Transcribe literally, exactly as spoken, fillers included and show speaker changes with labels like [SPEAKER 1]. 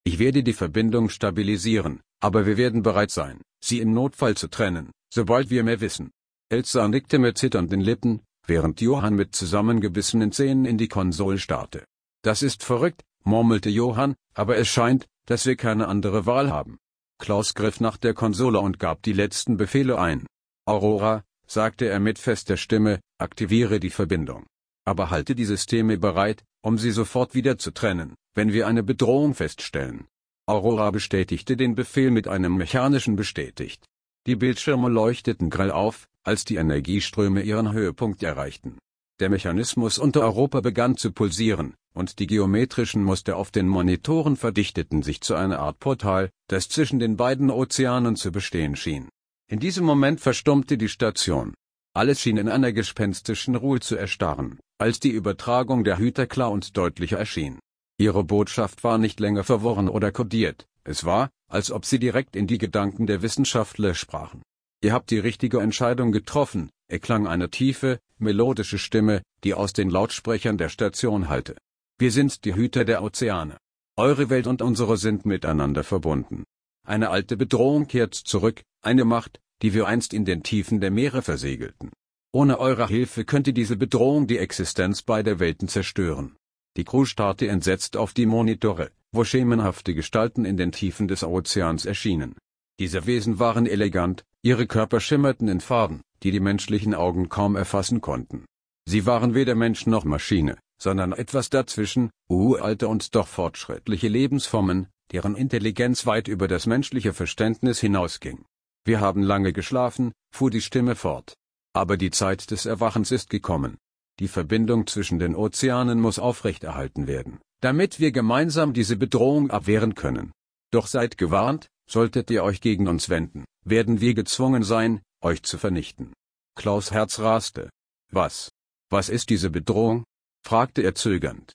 [SPEAKER 1] Ich werde die Verbindung stabilisieren, aber wir werden bereit sein, sie im Notfall zu trennen, sobald wir mehr wissen. Elsa nickte mit zitternden Lippen, während Johann mit zusammengebissenen Zähnen in die Konsole starrte. Das ist verrückt, murmelte Johann, aber es scheint, dass wir keine andere Wahl haben. Klaus griff nach der Konsole und gab die letzten Befehle ein. Aurora, sagte er mit fester Stimme, aktiviere die Verbindung. Aber halte die Systeme bereit, um sie sofort wieder zu trennen, wenn wir eine Bedrohung feststellen. Aurora bestätigte den Befehl mit einem mechanischen Bestätigt. Die Bildschirme leuchteten grell auf, als die Energieströme ihren Höhepunkt erreichten. Der Mechanismus unter Europa begann zu pulsieren, und die geometrischen Muster auf den Monitoren verdichteten sich zu einer Art Portal, das zwischen den beiden Ozeanen zu bestehen schien. In diesem Moment verstummte die Station. Alles schien in einer gespenstischen Ruhe zu erstarren, als die Übertragung der Hüter klar und deutlicher erschien. Ihre Botschaft war nicht länger verworren oder kodiert, es war, als ob sie direkt in die Gedanken der Wissenschaftler sprachen. Ihr habt die richtige Entscheidung getroffen, erklang eine tiefe, melodische Stimme, die aus den Lautsprechern der Station hallte. Wir sind die Hüter der Ozeane. Eure Welt und unsere sind miteinander verbunden. Eine alte Bedrohung kehrt zurück, eine Macht, die wir einst in den Tiefen der Meere versegelten. Ohne eure Hilfe könnte diese Bedrohung die Existenz beider Welten zerstören. Die Crew starrte entsetzt auf die Monitore, wo schemenhafte Gestalten in den Tiefen des Ozeans erschienen. Diese Wesen waren elegant, ihre Körper schimmerten in Farben, die die menschlichen Augen kaum erfassen konnten. Sie waren weder Mensch noch Maschine, sondern etwas dazwischen, uralte und doch fortschrittliche Lebensformen, deren Intelligenz weit über das menschliche Verständnis hinausging. Wir haben lange geschlafen, fuhr die Stimme fort. Aber die Zeit des Erwachens ist gekommen. Die Verbindung zwischen den Ozeanen muss aufrechterhalten werden, damit wir gemeinsam diese Bedrohung abwehren können. Doch seid gewarnt, solltet ihr euch gegen uns wenden, werden wir gezwungen sein, euch zu vernichten. Klaus' Herz raste. Was? Was ist diese Bedrohung? Fragte er zögernd.